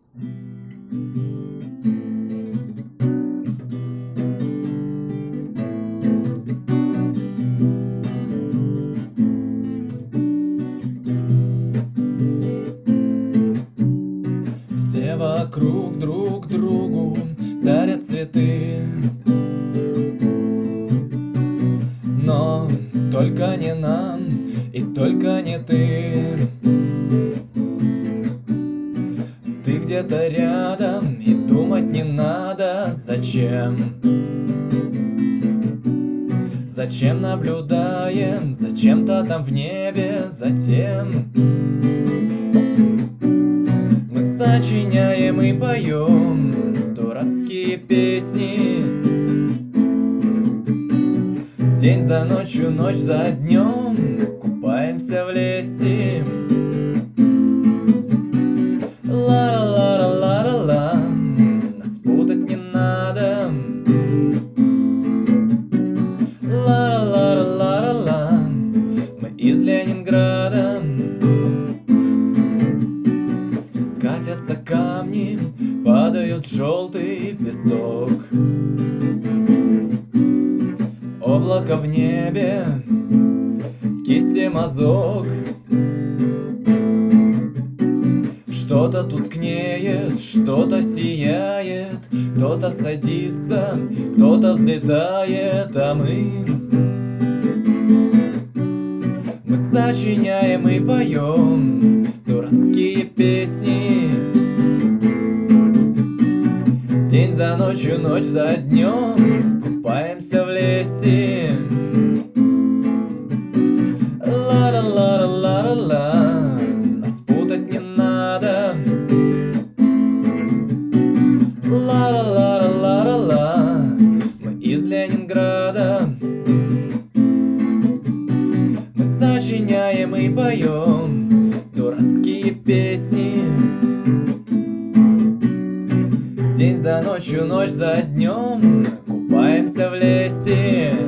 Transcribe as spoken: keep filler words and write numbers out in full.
Все вокруг друг другу дарят цветы, но только не нам и только не ты. Ты где-то рядом, и думать не надо, зачем. Зачем наблюдаем, зачем-то там в небе, затем мы сочиняем и поем дурацкие песни. День за ночью, ночь за днем купаемся в лести. Ла-ла-ла-ла-ла-ла, нас путать не надо. Ла-ла-ла-ла-ла-ла, мы из Ленинграда. Катятся камни, падают в желтый песок. Облако в небе, кисти мазок. Что-то тускнеет, что-то сияет, кто-то садится, кто-то взлетает, а мы Мы сочиняем и поем дурацкие песни. День за ночью, ночь за днем купаемся в лести. Ла-ла-ла-ла-ла-ла, нас путать не надо. Ла-ла-ла-ла-ла-ла, мы из Ленинграда. Мы сочиняем и поем дурацкие песни. День за ночью, ночь за днем купаемся в лести.